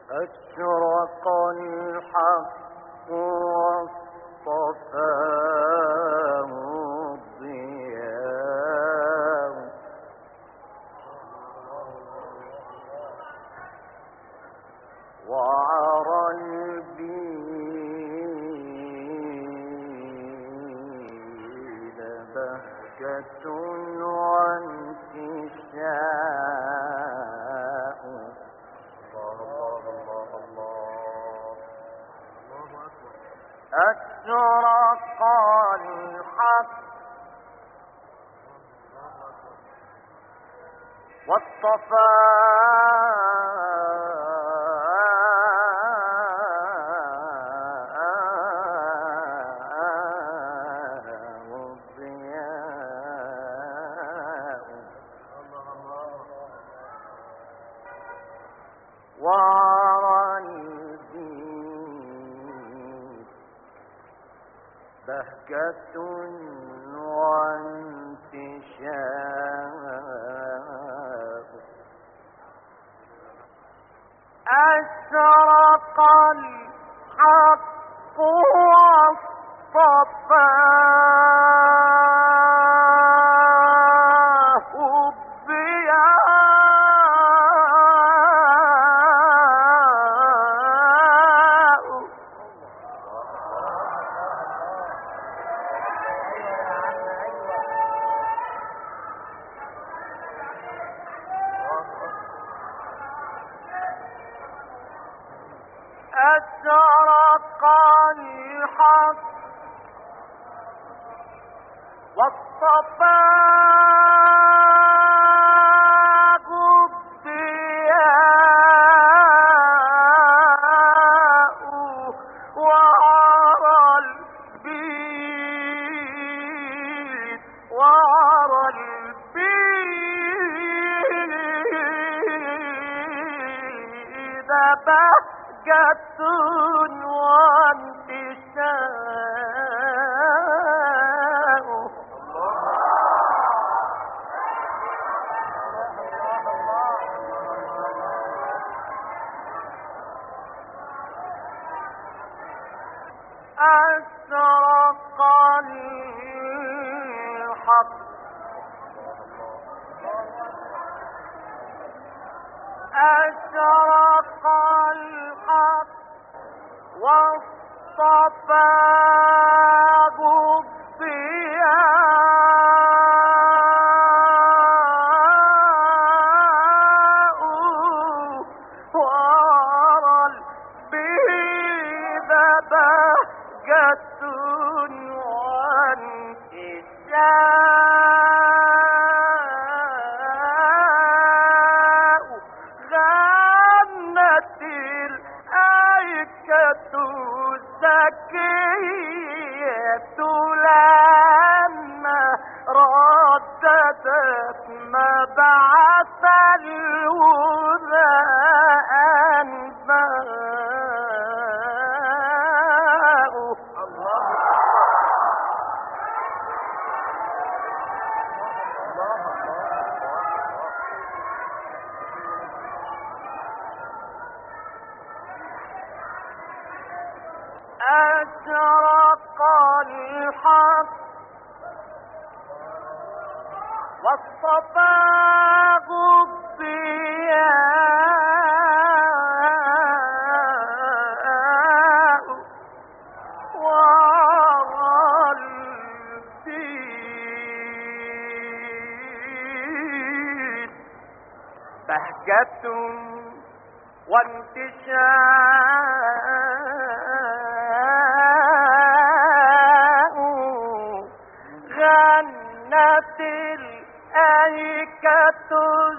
أشرق الحق واصطفاه الضياء وعرى البين بهجة وانتشاء. أشرق الحق واصطفاه الضياء وعرى البين بهجة وانتشاء. أشرق الحق واصطفاه الضياء أشرق الحق واصطفاه الضياء وعرى البين بهجة وانتشاء. أشرق الحق أشرق الحق واصطفاه الضياء وعرى البيض بهجة وانتشاء. غنت الأيكة الزكية لما رددت مبعث الهدى أنباء. أشرق الحق واصطفاه الضياء وعرى البين بهجة وانتشاء. غنت الأيكة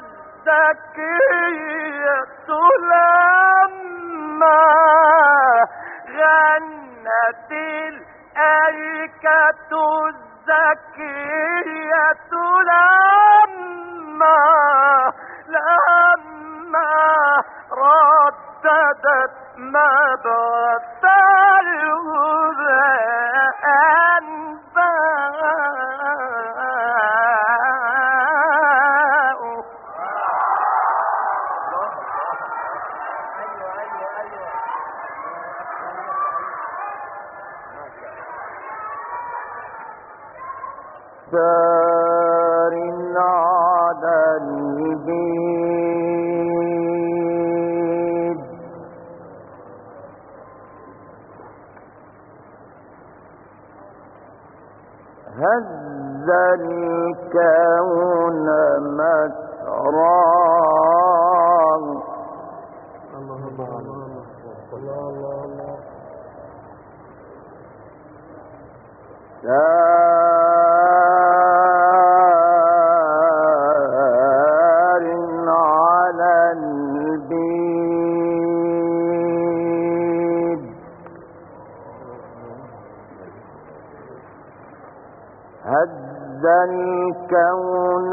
الزكية لما غنت الأيكة الزكية لما رددت مبعث الهدى أنباء. ستار على البيد هز الكون مسراه سار على البيد هز الكون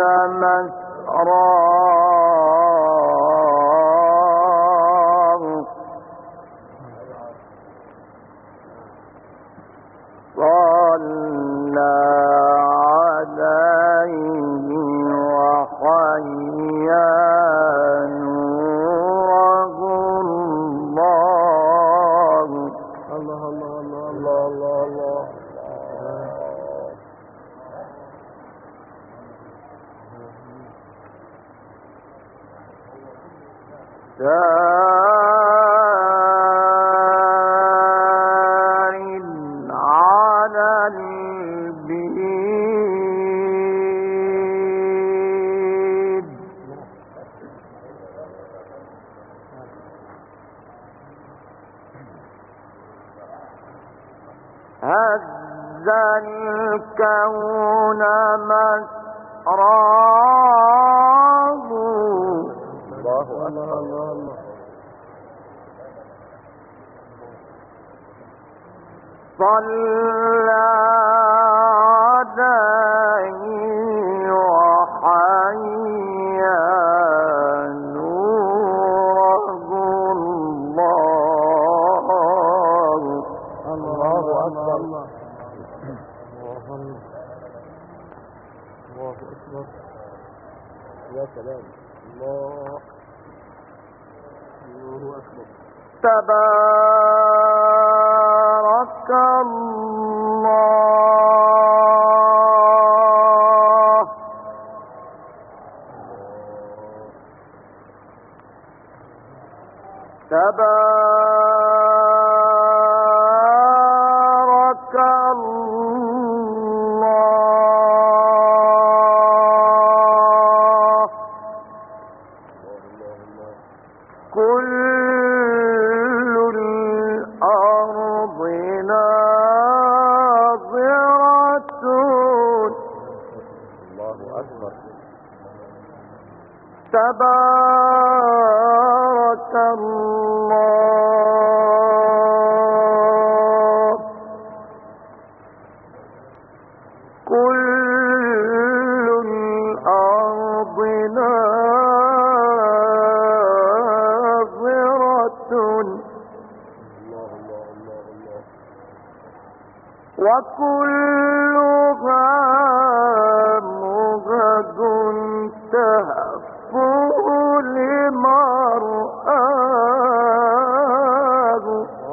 مسراه صلى عليه وحيا نوره الله الله الله الله الله الله سار على البيد هز الكون مسراه الله أكبر صلى عليه وحيا نوره الله الله أكبر الله أكبر يا سلام الله أكبر تبارك الله تبارك الله كل الأرض ناظرة الله أكبر تبارك الله كل الأرض ناظرة وكلها مهج تهفو لمرآه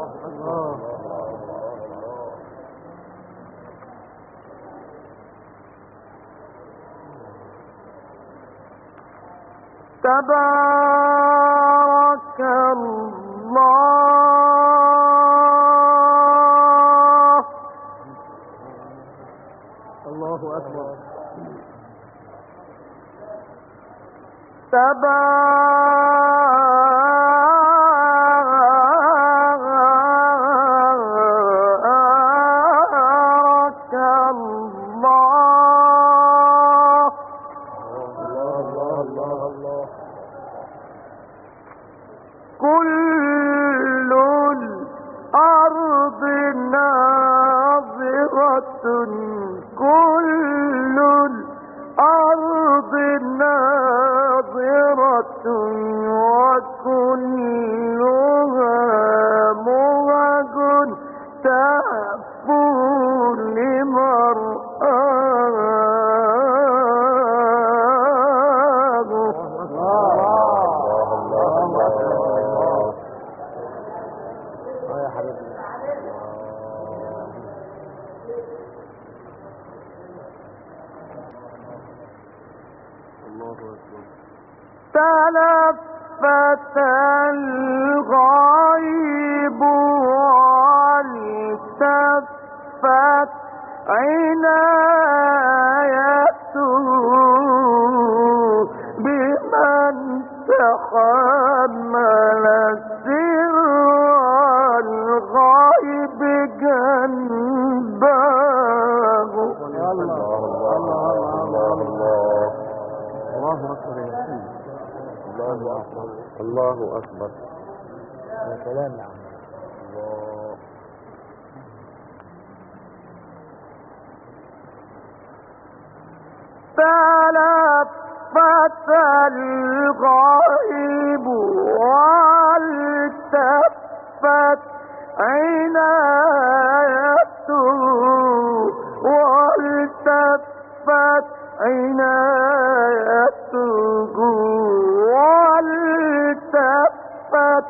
تبارك الله الله أكبر تبارك الله الله كل الأرض ناظرة كل الأرض ناظرة وكلها مهج تهفو لمرآه الغيب والتفت عنايته بمن تحمل سر الغيب جنبه. الله أكبر. يا سلام يا عم. الله. تلفت الغيب والتفت عنايته والتفت عنايته والتفت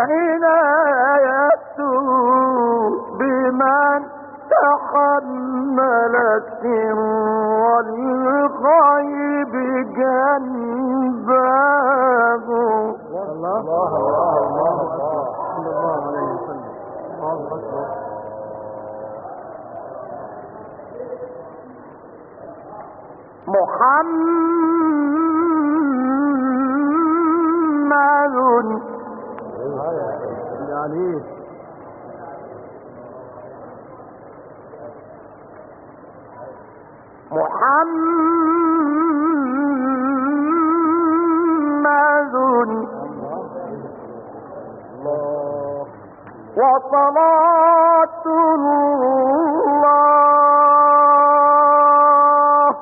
عنايته بمن تحمل سر الغيب جنبه. الله الله الله صلى الله عليه وسلم. الله أكبر. محمد عليه محمد الله. وصلاة الله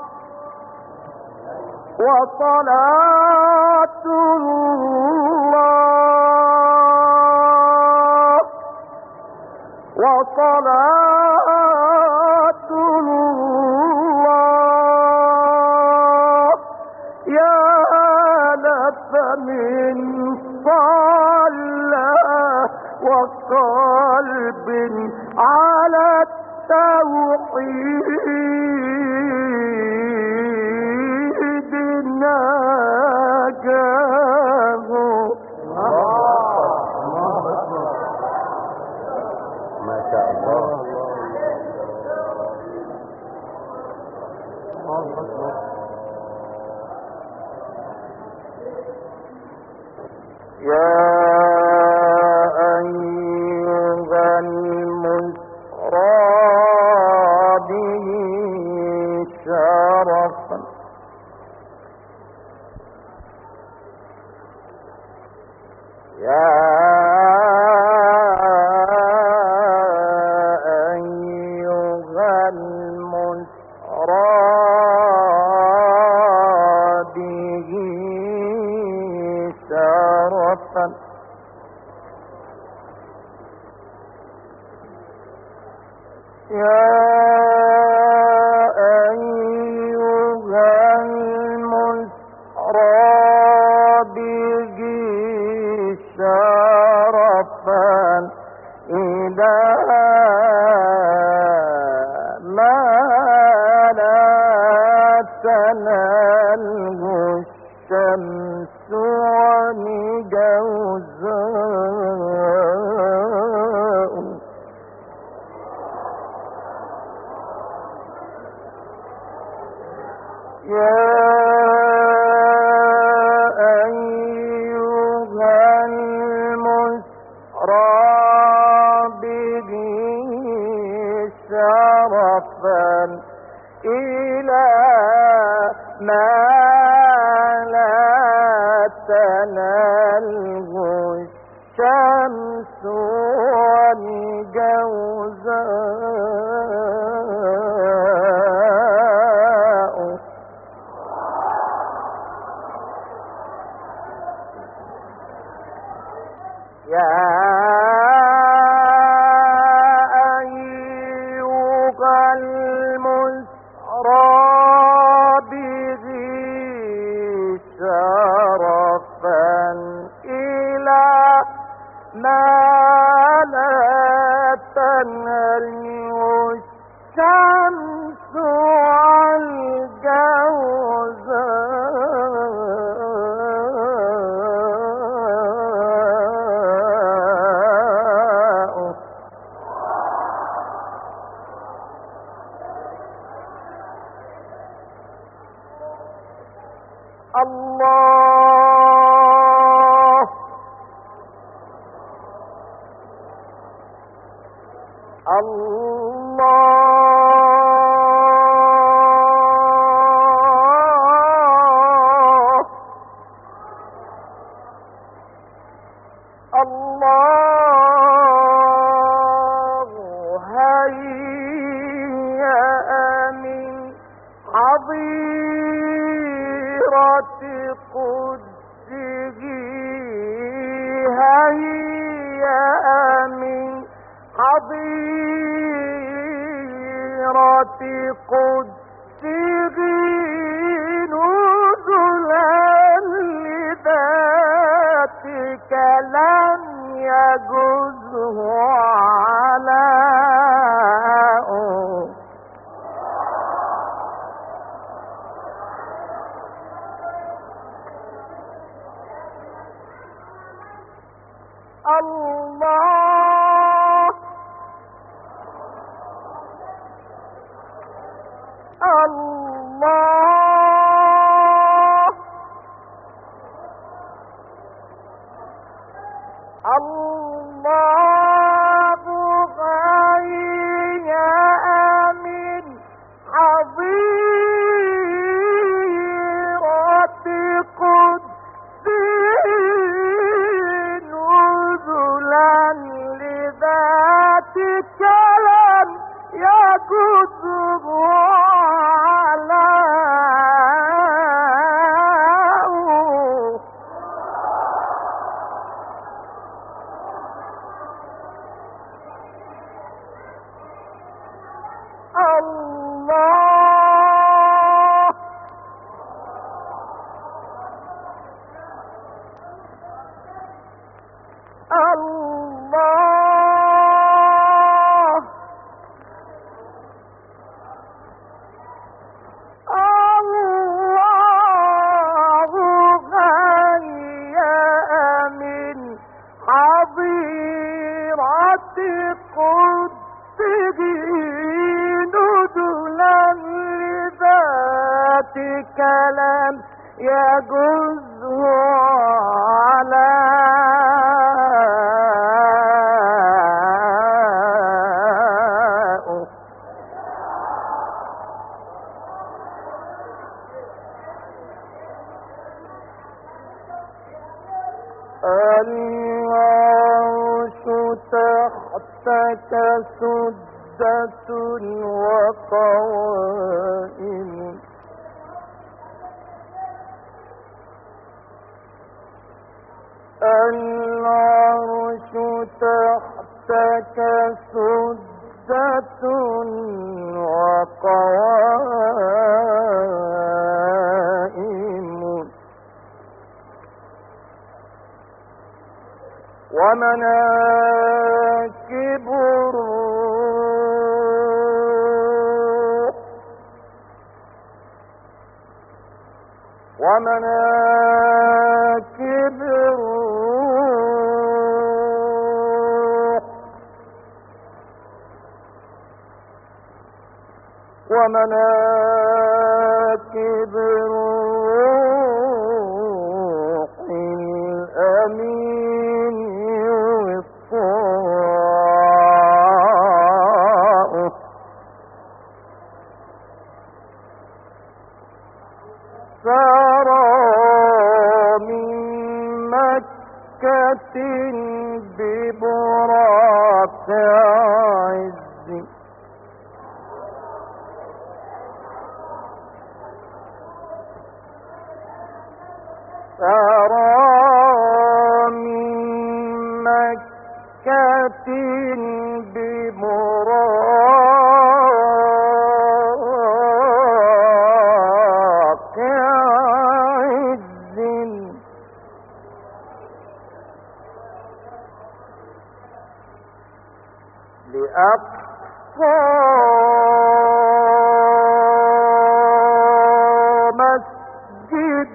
وصلاة الله وصلاة الله يا لف من صلى وقلب على التوحيد ناجاه. ما شاء الله. الله أكبر. يا أيها المسرى به شرفا يا أيها المسرى به شرفا يا أيها المسرى به شرفا إلى ما لا تناله الشمس وجوزاء. يا أيها المسرى به شرفا إلى ما لا تناله الشمس والجوزاء. يا أيها المسرى به شرفا إلى ما لا تناله الشمس والجوزاء. ومناكب الروح الأمين والطاء سار من مكة ببراق عز سار من مكة ببراق عز لأقصى مسجد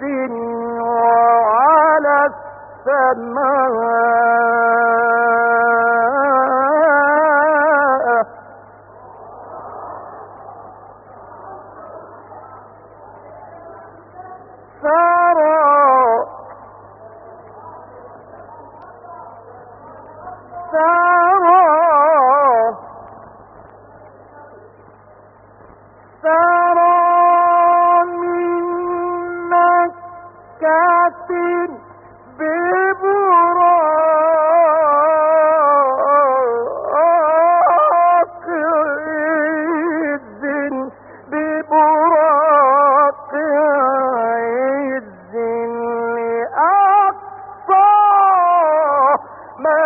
وعلى السماء سار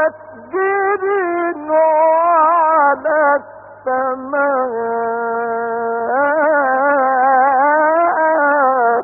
مسجد وعلى السماء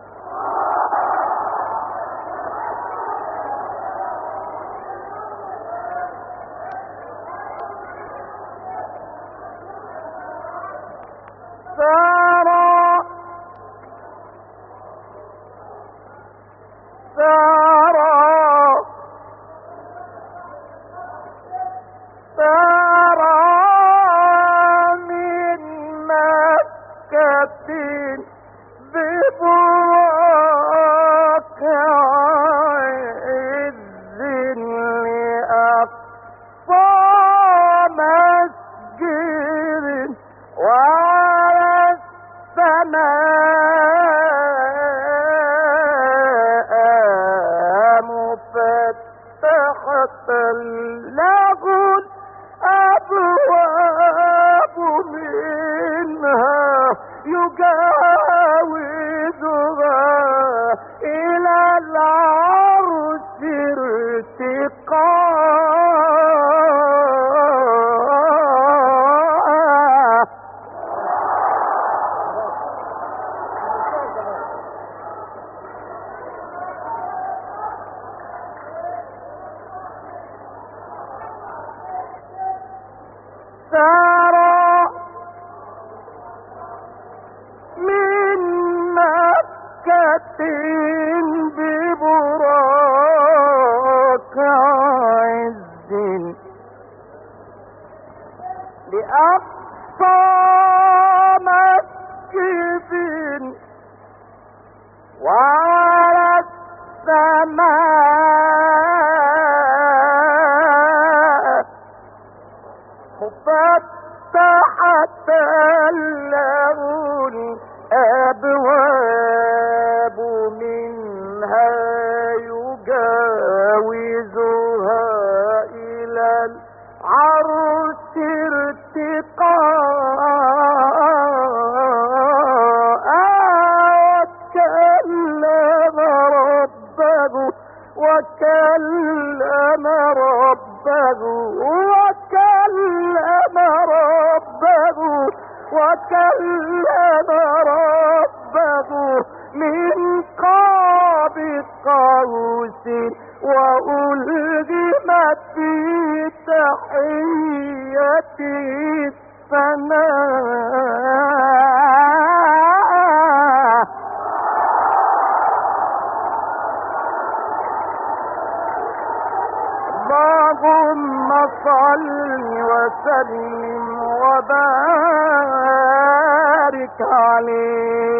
فتحت له الأبواب منها يجاوزها إلى العرش ارتقاء وكلم ربه من قاب قوس وألهمت في تحية الثناء. اللهم صل وسلم وبارك عليه